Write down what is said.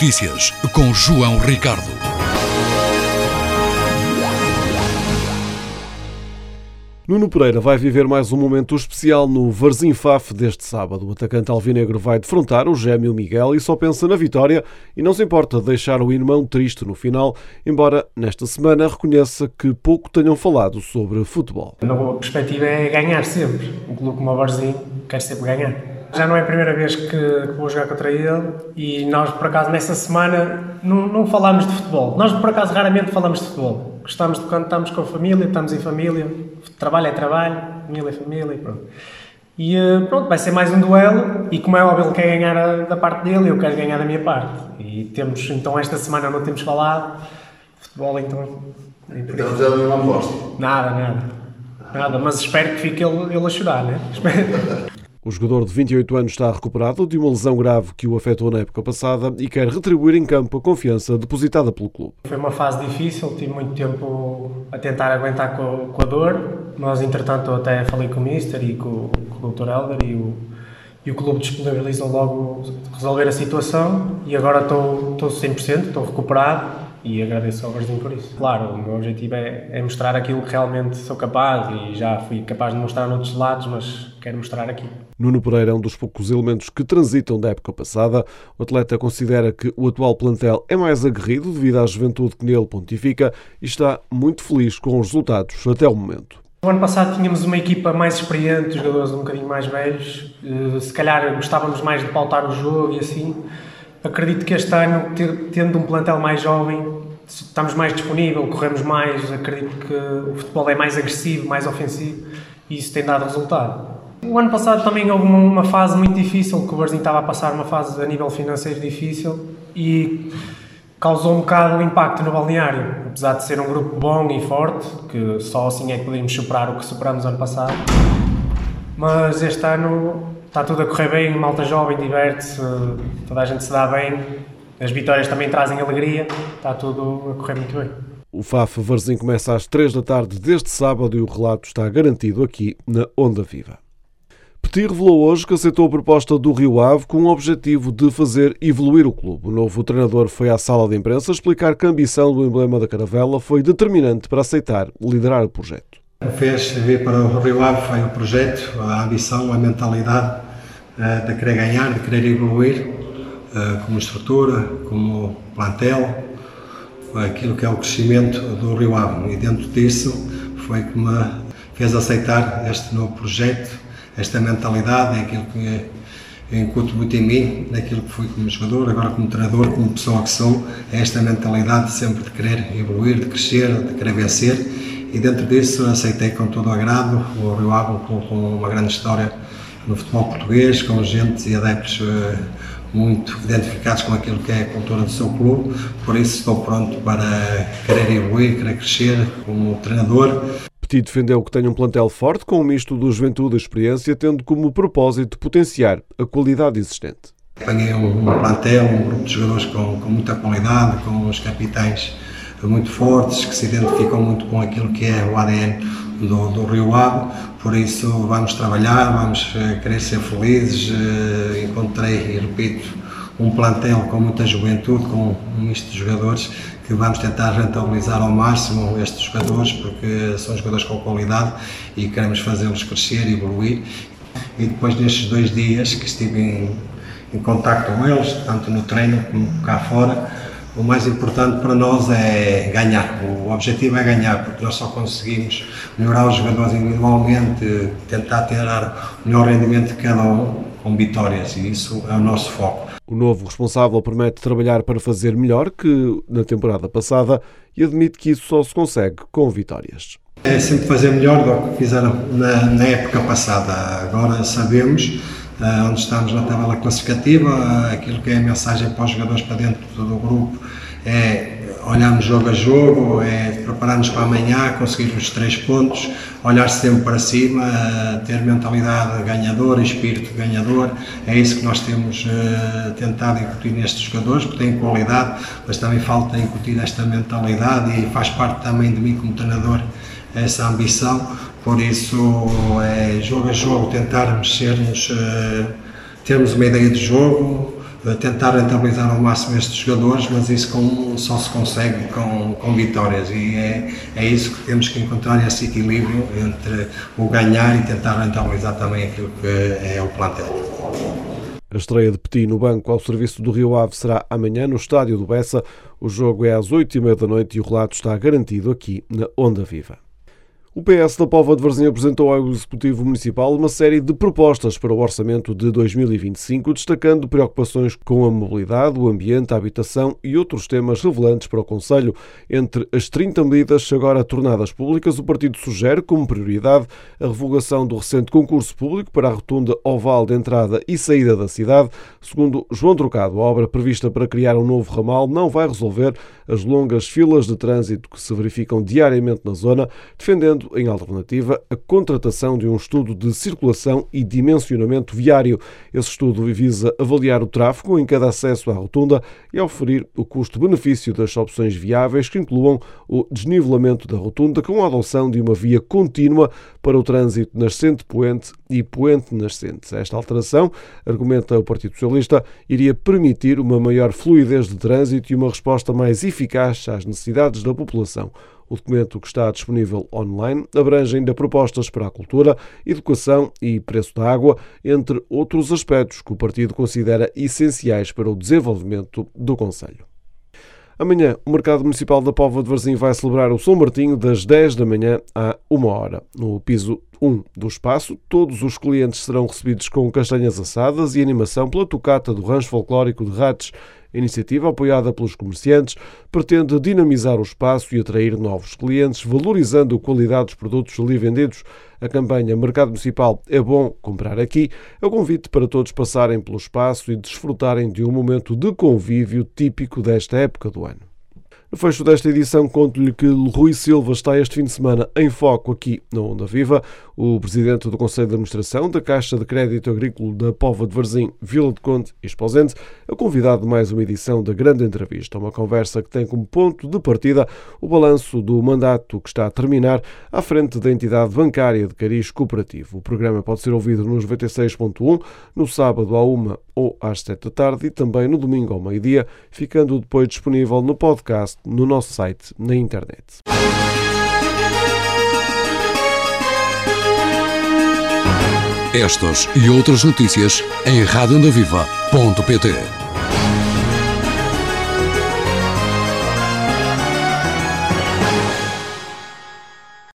Notícias com João Ricardo. Nuno Pereira vai viver mais um momento especial no Varzim Faf deste sábado. O atacante alvinegro vai defrontar o gêmeo Miguel e só pensa na vitória e não se importa de deixar o irmão triste no final, embora nesta semana reconheça que pouco tenham falado sobre futebol. A nova perspectiva é ganhar sempre. Um clube como o Varzim quer sempre ganhar. Já não é a primeira vez que vou jogar contra ele e nós, por acaso, nessa semana não falámos de futebol. Nós, por acaso, raramente falamos de futebol. Gostamos de quando estamos com a família, estamos em família, trabalho é trabalho, família é família, pronto. E pronto, vai ser mais um duelo e como é óbvio, ele quer ganhar da parte dele e eu quero ganhar da minha parte. E temos, então esta semana não temos falado de futebol, então... Então já não gosto? Nada, mas espero que fique ele a chorar, né? O jogador de 28 anos está recuperado de uma lesão grave que o afetou na época passada e quer retribuir em campo a confiança depositada pelo clube. Foi uma fase difícil, tive muito tempo a tentar aguentar com a dor, mas entretanto eu até falei com o Mister e com o Dr. Helder e o clube disponibilizou logo resolver a situação e agora estou 100%, estou recuperado. E agradeço ao Varzim por isso. Claro, o meu objetivo é mostrar aquilo que realmente sou capaz e já fui capaz de mostrar noutros lados, mas quero mostrar aqui. Nuno Pereira é um dos poucos elementos que transitam da época passada. O atleta considera que o atual plantel é mais aguerrido devido à juventude que nele pontifica e está muito feliz com os resultados até o momento. No ano passado tínhamos uma equipa mais experiente, jogadores um bocadinho mais velhos, se calhar gostávamos mais de pautar o jogo e assim. Acredito que este ano, tendo um plantel mais jovem, estamos mais disponíveis, corremos mais, acredito que o futebol é mais agressivo, mais ofensivo e isso tem dado resultado. O ano passado também houve uma fase muito difícil, que o Varzim estava a passar uma fase a nível financeiro difícil e causou um bocado de impacto no balneário, apesar de ser um grupo bom e forte, que só assim é que podíamos superar o que superamos ano passado. Mas este ano... está tudo a correr bem, malta jovem, diverte-se, toda a gente se dá bem, as vitórias também trazem alegria, está tudo a correr muito bem. O Faf Varzim começa às 3 da tarde deste sábado e o relato está garantido aqui na Onda Viva. Petit revelou hoje que aceitou a proposta do Rio Ave com o objetivo de fazer evoluir o clube. O novo treinador foi à sala de imprensa explicar que a ambição do emblema da Caravela foi determinante para aceitar liderar o projeto. O que fez vir para o Rio Ave foi o projeto, a ambição, a mentalidade de querer ganhar, de querer evoluir como estrutura, como plantel, aquilo que é o crescimento do Rio Ave. E dentro disso foi que me fez aceitar este novo projeto, esta mentalidade, é aquilo que incuto muito em mim, naquilo que fui como jogador, agora como treinador, como pessoa que sou, é esta mentalidade sempre de querer evoluir, de crescer, de querer vencer. E dentro disso aceitei com todo o agrado o Rio Ave com uma grande história no futebol português, com gente e adeptos muito identificados com aquilo que é a cultura do seu clube, por isso estou pronto para querer evoluir, querer crescer como treinador. Petit defendeu que tem um plantel forte com um misto de juventude e experiência, tendo como propósito potenciar a qualidade existente. Apanhei um plantel, um grupo de jogadores com muita qualidade, com os capitães muito fortes, que se identificam muito com aquilo que é o ADN do Rio Ave, por isso vamos trabalhar, vamos querer ser felizes. Encontrei, e repito, um plantel com muita juventude, com um misto de jogadores, que vamos tentar rentabilizar ao máximo estes jogadores, porque são jogadores com qualidade e queremos fazê-los crescer e evoluir. E depois destes 2 dias que estive em contacto com eles, tanto no treino como cá fora, o mais importante para nós é ganhar. O objetivo é ganhar, porque nós só conseguimos melhorar os jogadores individualmente, tentar tirar o melhor rendimento de cada um com vitórias, e isso é o nosso foco. O novo responsável promete trabalhar para fazer melhor que na temporada passada e admite que isso só se consegue com vitórias. É sempre fazer melhor do que fizeram na época passada. Agora sabemos onde estamos na tabela classificativa, aquilo que é a mensagem para os jogadores, para dentro do grupo, é olharmos jogo a jogo, é preparar-nos para amanhã, conseguir os 3 pontos, olhar sempre para cima, ter mentalidade ganhadora, espírito ganhador. É isso que nós temos tentado incutir nestes jogadores, porque têm qualidade, mas também falta incutir esta mentalidade e faz parte também de mim como treinador essa ambição. Por isso, é jogo a jogo tentarmos termos uma ideia de jogo, tentar rentabilizar ao máximo estes jogadores, mas isso só se consegue com vitórias, e é isso que temos que encontrar, esse equilíbrio entre o ganhar e tentar rentabilizar também aquilo que é o plantel. A estreia de Petit no banco ao serviço do Rio Ave será amanhã no estádio do Bessa. O jogo é às 20h30 da noite e o relato está garantido aqui na Onda Viva. O PS da Póvoa de Varzim apresentou ao Executivo Municipal uma série de propostas para o orçamento de 2025, destacando preocupações com a mobilidade, o ambiente, a habitação e outros temas relevantes para o Concelho. Entre as 30 medidas agora tornadas públicas, o partido sugere como prioridade a revogação do recente concurso público para a rotunda oval de entrada e saída da cidade. Segundo João Trocado, a obra prevista para criar um novo ramal não vai resolver as longas filas de trânsito que se verificam diariamente na zona, defendendo em alternativa a contratação de um estudo de circulação e dimensionamento viário. Esse estudo visa avaliar o tráfego em cada acesso à rotunda e oferir o custo-benefício das opções viáveis que incluam o desnivelamento da rotunda com a adoção de uma via contínua para o trânsito nascente-poente e poente-nascente. Esta alteração, argumenta o Partido Socialista, iria permitir uma maior fluidez de trânsito e uma resposta mais eficaz às necessidades da população. O documento, que está disponível online, abrange ainda propostas para a cultura, educação e preço da água, entre outros aspectos que o partido considera essenciais para o desenvolvimento do concelho. Amanhã, o Mercado Municipal da Póvoa de Varzim vai celebrar o São Martinho das 10 da manhã à 1h. No piso 1 do espaço, todos os clientes serão recebidos com castanhas assadas e animação pela tocata do rancho folclórico de Rates. A iniciativa, apoiada pelos comerciantes, pretende dinamizar o espaço e atrair novos clientes, valorizando a qualidade dos produtos ali vendidos. A campanha Mercado Municipal é bom comprar aqui é o convite para todos passarem pelo espaço e desfrutarem de um momento de convívio típico desta época do ano. No fecho desta edição, conto-lhe que Rui Silva está este fim de semana em foco aqui na Onda Viva. O presidente do Conselho de Administração da Caixa de Crédito Agrícola da Póvoa de Varzim, Vila de Conde e Esposende, é convidado de mais uma edição da Grande Entrevista, uma conversa que tem como ponto de partida o balanço do mandato que está a terminar à frente da entidade bancária de cariz cooperativo. O programa pode ser ouvido nos 96.1, no sábado à 1h ou às 7 da tarde e também no domingo ao meio-dia, ficando depois disponível no podcast no nosso site na internet. Estas e outras notícias em radioondaviva.pt.